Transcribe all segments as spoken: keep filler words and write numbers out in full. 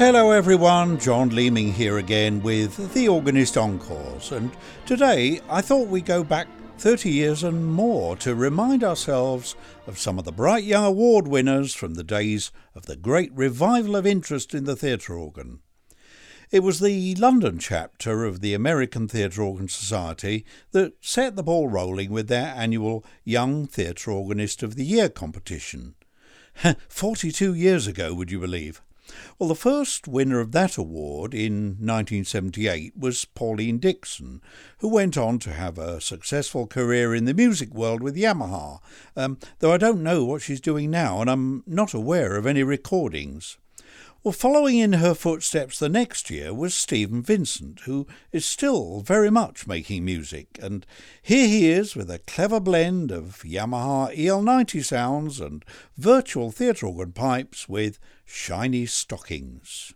Hello everyone, John Leeming here again with The Organist Encores, and today I thought we'd go back thirty years and more to remind ourselves of some of the bright young award winners from the days of the great revival of interest in the theatre organ. It was the London chapter of the American Theatre Organ Society that set the ball rolling with their annual Young Theatre Organist of the Year competition. forty-two years ago, would you believe? Well, the first winner of that award in nineteen seventy-eight was Pauline Dixon, who went on to have a successful career in the music world with Yamaha, um, though I don't know what she's doing now and I'm not aware of any recordings. Well, following in her footsteps the next year was Stephen Vincent, who is still very much making music, and here he is with a clever blend of Yamaha E L ninety sounds and virtual theatre organ pipes with Shiny Stockings.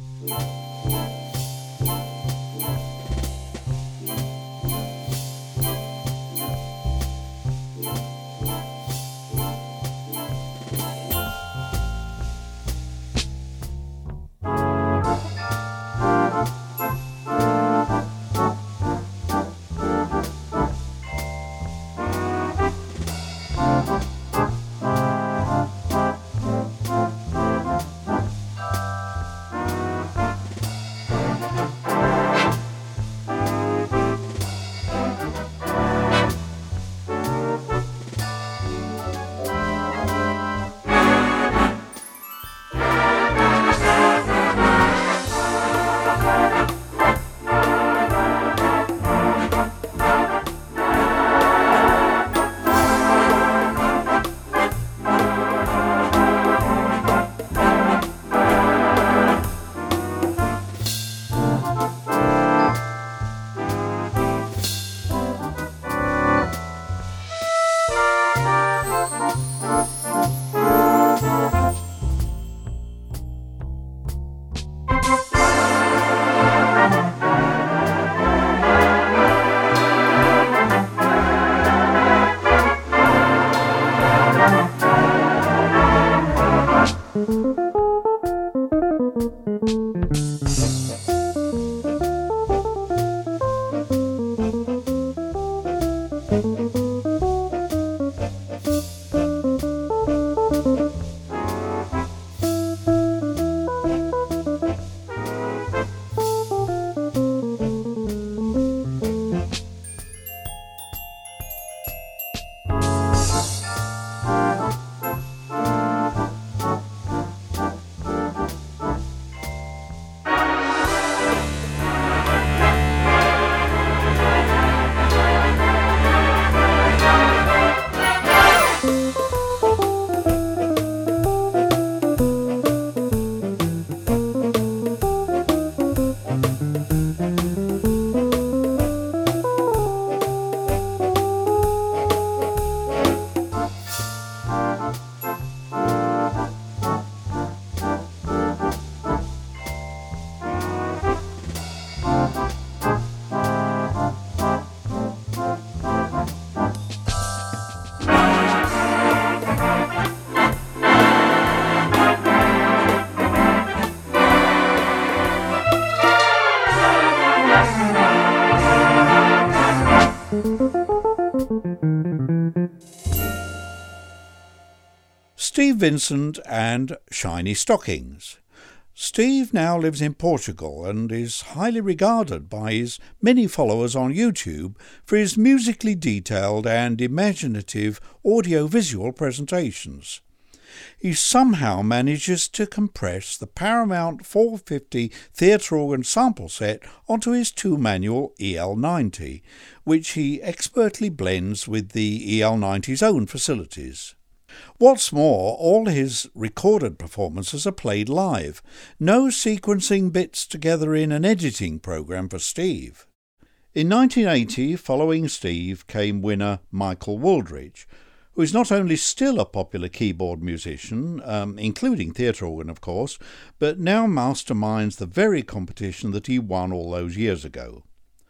Steve Vincent and Shiny Stockings. Steve now lives in Portugal and is highly regarded by his many followers on YouTube for his musically detailed and imaginative audio-visual presentations. He somehow manages to compress the Paramount four fifty theatre organ sample set onto his two-manual E L ninety, which he expertly blends with the E L ninety's own facilities. What's more, all his recorded performances are played live, no sequencing bits together in an editing program for Steve. In nineteen eighty, following Steve, came winner Michael Wooldridge, who is not only still a popular keyboard musician, um, including theatre organ of course, but now masterminds the very competition that he won all those years ago.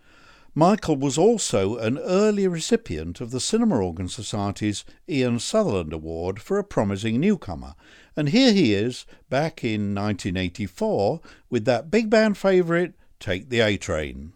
Michael was also an early recipient of the Cinema Organ Society's Ian Sutherland Award for a promising newcomer, and here he is, back in nineteen eighty-four, with that big band favourite, Take the A-Train.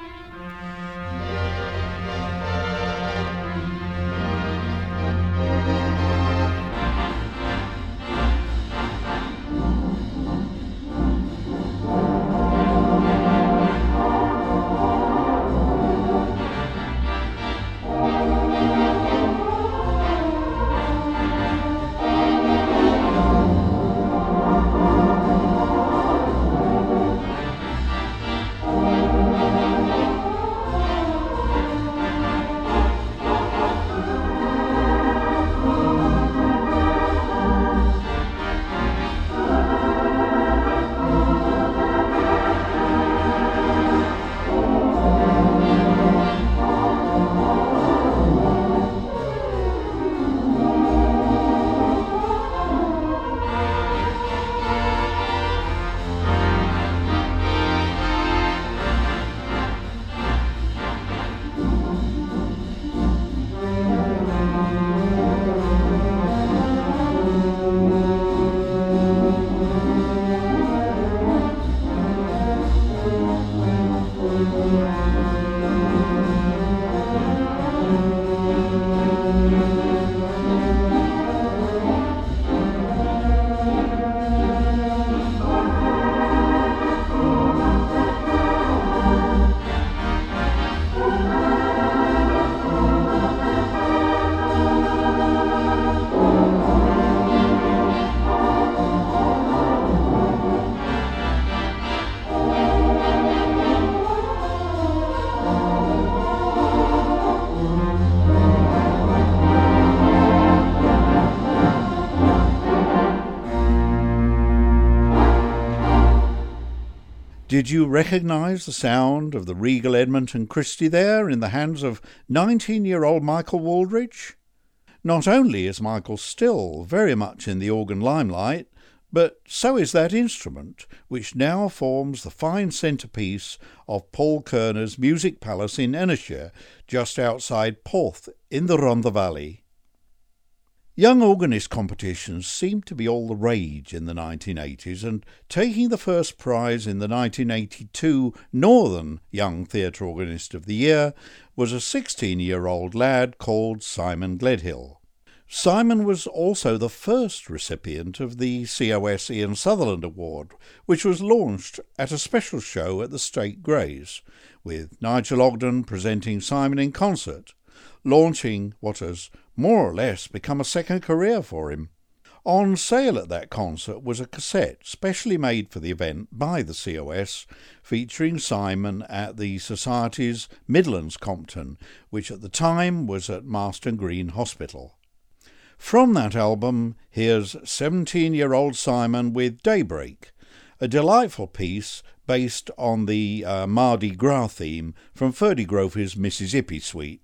Did you recognise the sound of the Regal Edmonton Christie there in the hands of nineteen-year-old Michael Wooldridge? Not only is Michael still very much in the organ limelight, but so is that instrument, which now forms the fine centrepiece of Paul Kerner's Music Palace in Ennisshire, just outside Porth in the Rhondda Valley. Young organist competitions seemed to be all the rage in the nineteen eighties, and taking the first prize in the nineteen eighty-two Northern Young Theatre Organist of the Year was a sixteen-year-old lad called Simon Gledhill. Simon was also the first recipient of the C O S Ian Sutherland Award, which was launched at a special show at the State Greys, with Nigel Ogden presenting Simon in concert, launching what has more or less become a second career for him. On sale at that concert was a cassette specially made for the event by the C O S, featuring Simon at the Society's Midlands Compton, which at the time was at Marston Green Hospital. From that album, here's seventeen-year-old Simon with Daybreak, a delightful piece based on the uh, Mardi Gras theme from Ferdy Grove's Mississippi Suite.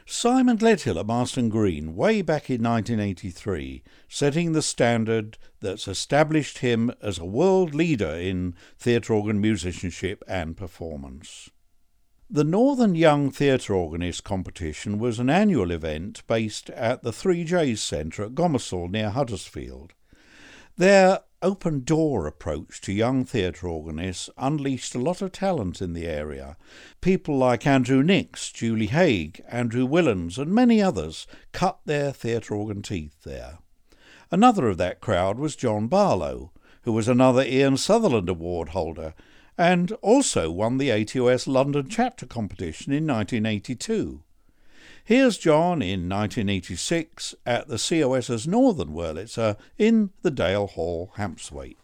Simon Gledhill at Marston Green, way back in nineteen eighty-three, setting the standard that's established him as a world leader in theatre organ musicianship and performance. The Northern Young Theatre Organist competition was an annual event based at the Three J's Centre at Gomersall near Huddersfield. Their open-door approach to young theatre organists unleashed a lot of talent in the area. People like Andrew Nix, Julie Haig, Andrew Willans and many others cut their theatre organ teeth there. Another of that crowd was John Barlow, who was another Ian Sutherland Award holder and also won the A T O S London Chapter competition in nineteen eighty-two. Here's John in nineteen eighty-six at the C O S's Northern Wurlitzer in the Dale Hall, Hampswaite.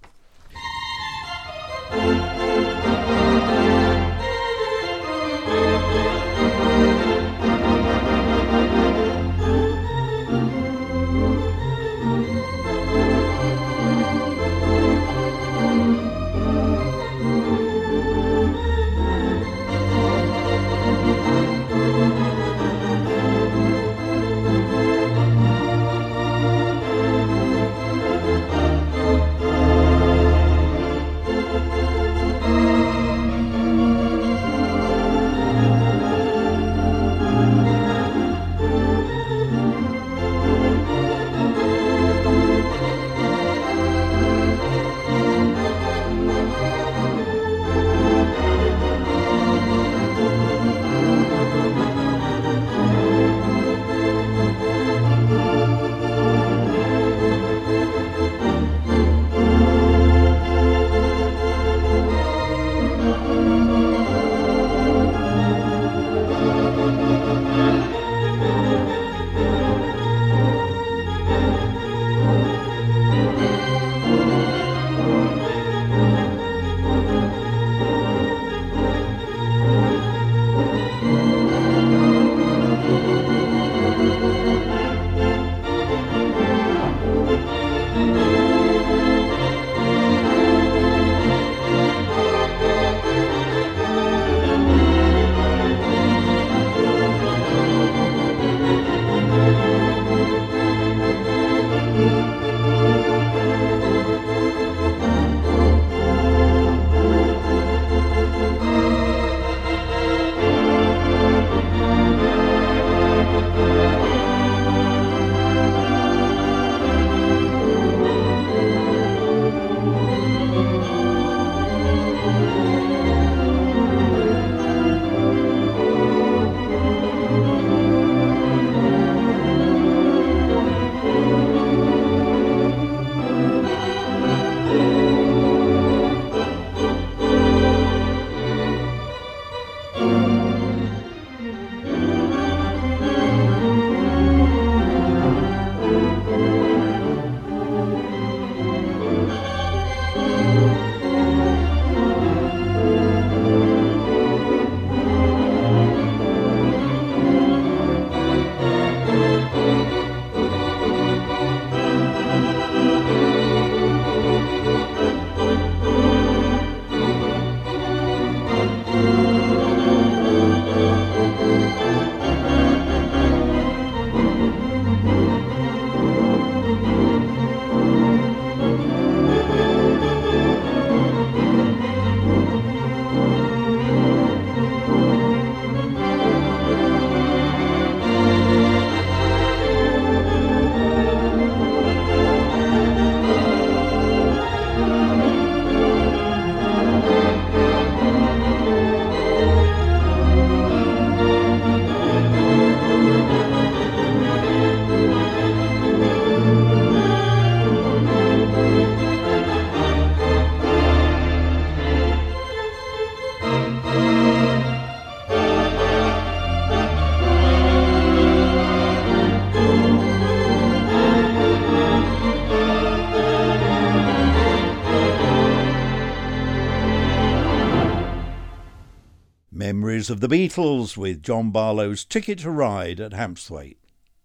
Memories of the Beatles with John Barlow's Ticket to Ride at Hampswaite.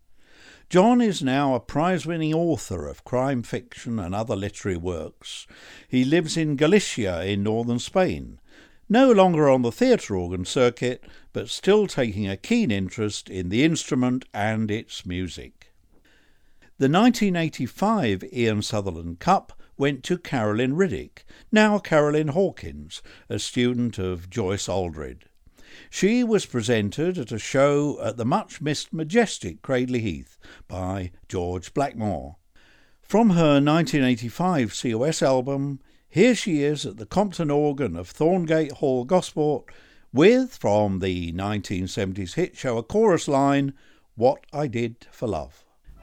John is now a prize-winning author of crime fiction and other literary works. He lives in Galicia in northern Spain. no longer on the theatre organ circuit, but still taking a keen interest in the instrument and its music. The nineteen eighty-five Ian Sutherland Cup went to Carolyn Riddick, now Carolyn Hawkins, a student of Joyce Aldred. She was presented at a show at the much-missed Majestic, Cradley Heath, by George Blackmore. From her nineteen eighty-five C O S album, here she is at the Compton organ of Thorngate Hall, Gosport, with, from the nineteen seventies hit show, a chorus line, "What I Did for Love."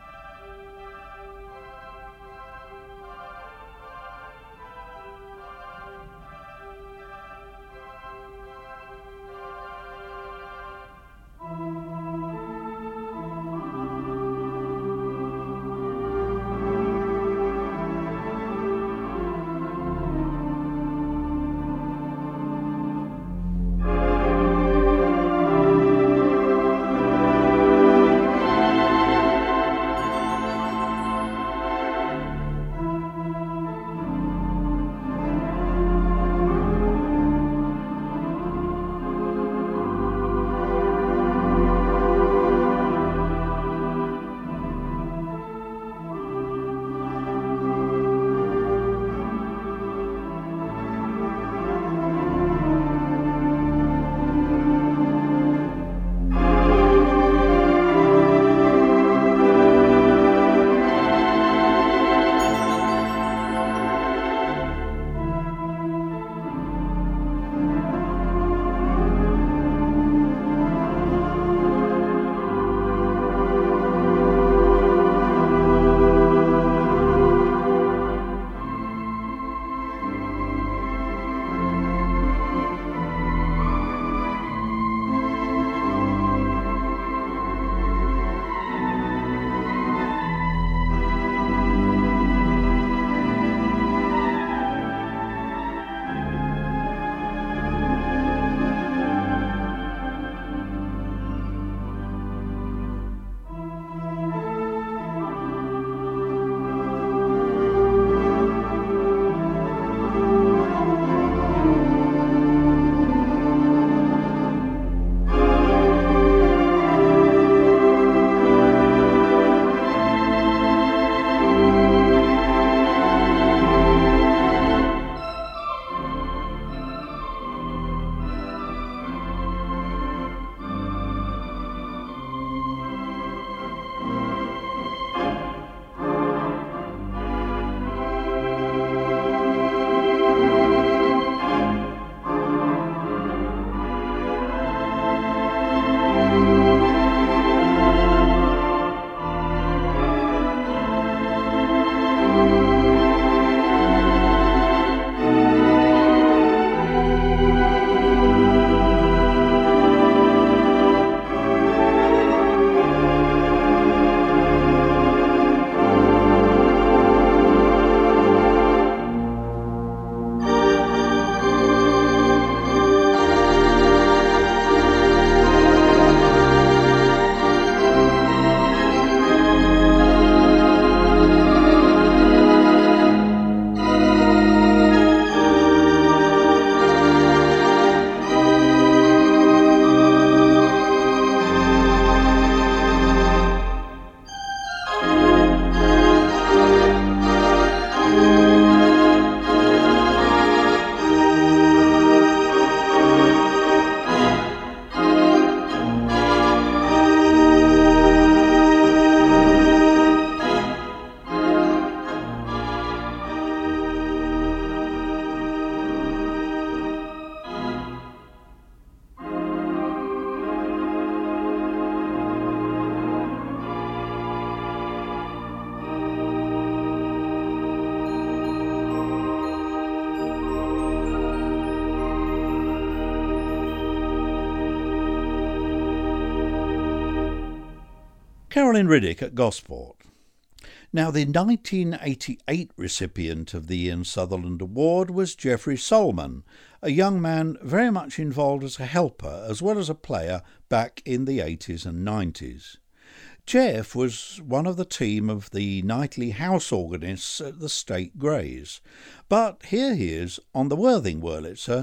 Carolyn Riddick at Gosport. Now, the nineteen eighty-eight recipient of the Ian Sutherland Award was Jeffrey Solman, a young man very much involved as a helper as well as a player back in the eighties and nineties. Jeff was one of the team of the nightly house organists at the State Greys, but here he is on the Worthing Wurlitzer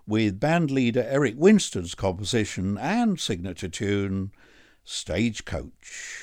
with band leader Eric Winston's composition and signature tune, Stagecoach.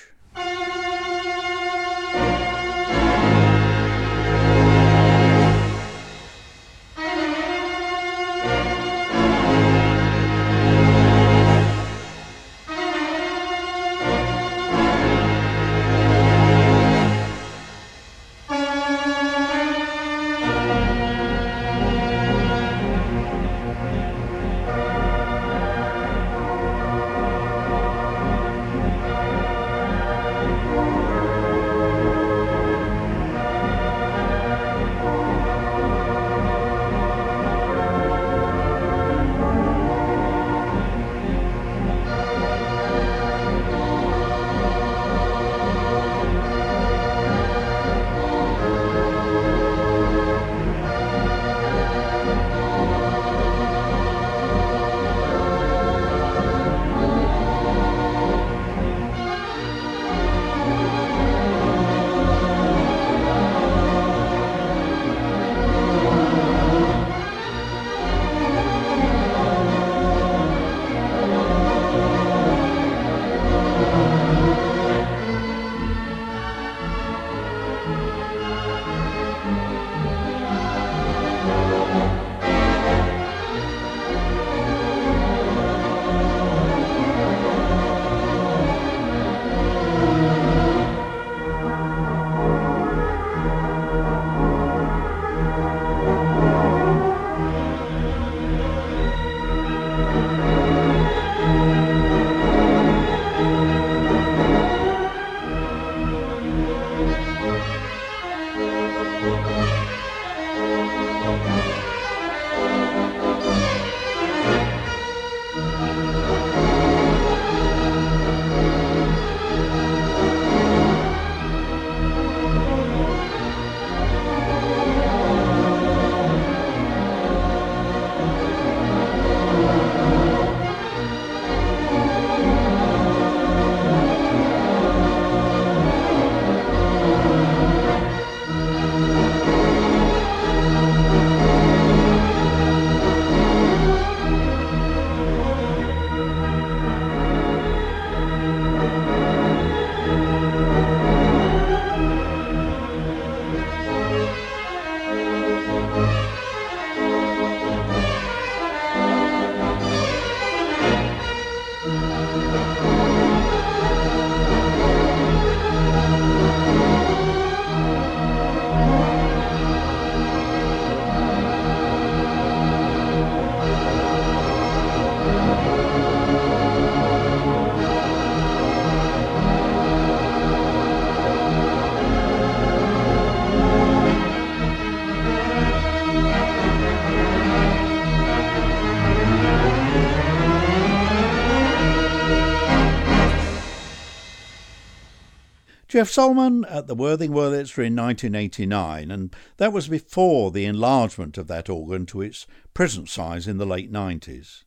Geoff Solman at the Worthing Wurlitzer in nineteen eighty-nine, and that was before the enlargement of that organ to its present size in the late nineties.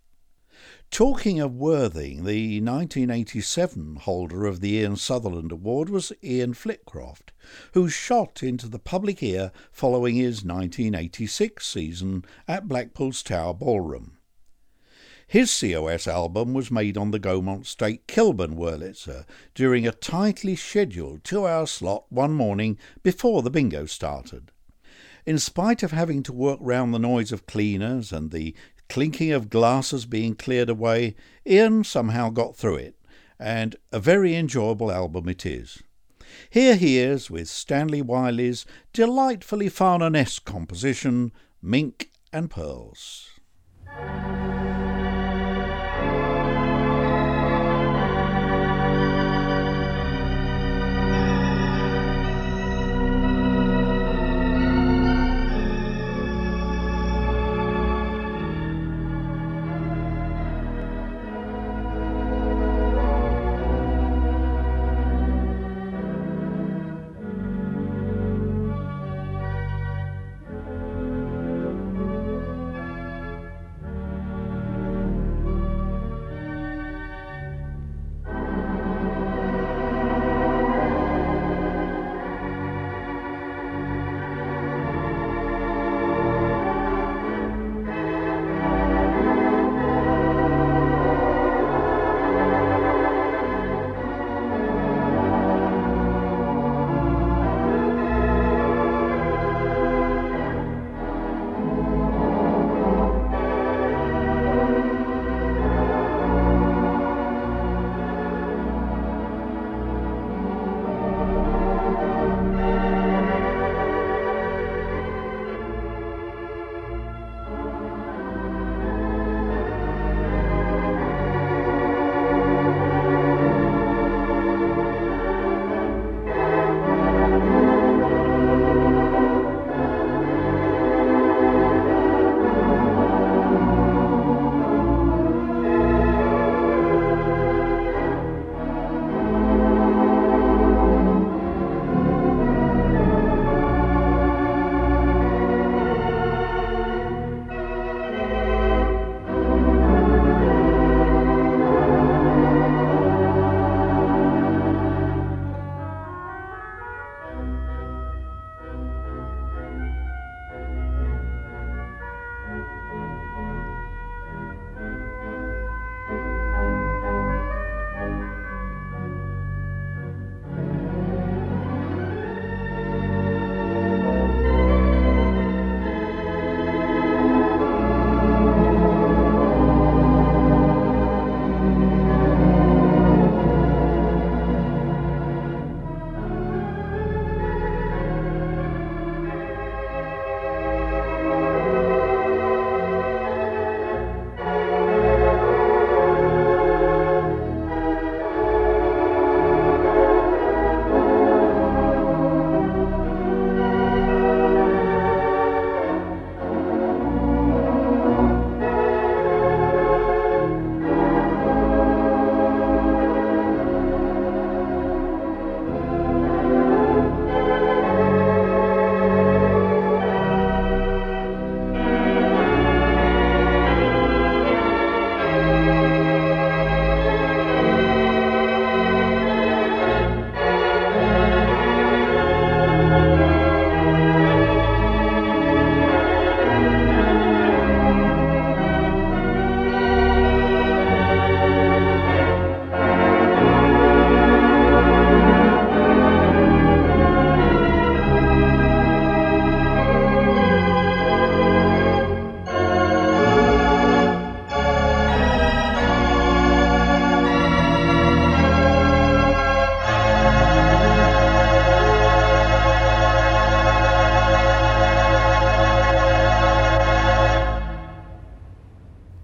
Talking of Worthing, the nineteen eighty-seven holder of the Ian Sutherland Award was Ian Flitcroft, who shot into the public ear following his nineteen eighty-six season at Blackpool's Tower Ballroom. His C O S album was made on the Gaumont State Kilburn Wurlitzer during a tightly scheduled two-hour slot one morning before the bingo started. In spite of having to work round the noise of cleaners and the clinking of glasses being cleared away, Ian somehow got through it, and a very enjoyable album it is. Here he is with Stanley Wiley's delightfully Farnanesque composition, Mink and Pearls.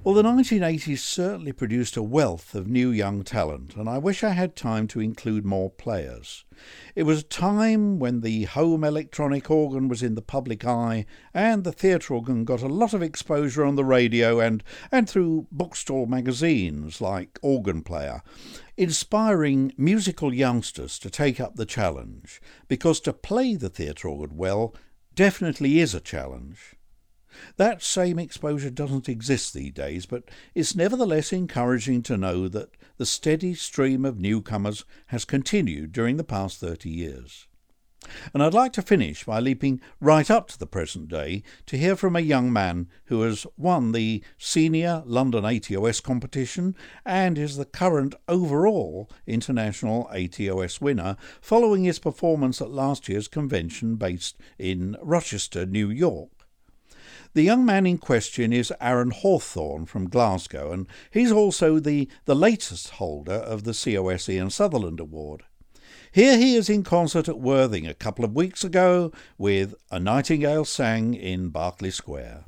Well, the nineteen eighties certainly produced a wealth of new young talent, and I wish I had time to include more players. It was a time when the home electronic organ was in the public eye, and the theatre organ got a lot of exposure on the radio and, and through bookstall magazines like Organ Player, inspiring musical youngsters to take up the challenge, because to play the theatre organ well definitely is a challenge. That same exposure doesn't exist these days, but it's nevertheless encouraging to know that the steady stream of newcomers has continued during the past thirty years. And I'd like to finish by leaping right up to the present day to hear from a young man who has won the Senior London A T O S competition and is the current overall international A T O S winner following his performance at last year's convention based in Rochester, New York. The young man in question is Aaron Hawthorne from Glasgow, and he's also the, the latest holder of the C O S Ian Sutherland Award. Here he is in concert at Worthing a couple of weeks ago with A Nightingale Sang in Berkeley Square.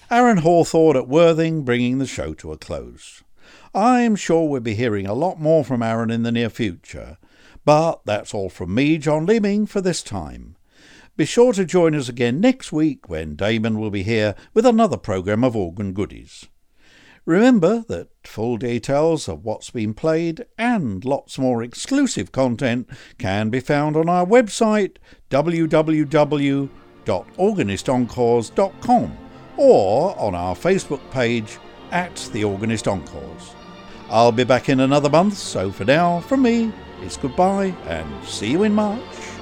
Aaron Hawthorne at Worthing bringing the show to a close. I'm sure we'll be hearing a lot more from Aaron in the near future, but that's all from me, John Leeming, for this time. Be sure to join us again next week when Damon will be here with another programme of organ goodies. Remember that full details of what's been played and lots more exclusive content can be found on our website w w w dot organist encores dot com or on our Facebook page at The Organist Encores. I'll be back in another month, so for now, from me, it's goodbye and see you in March.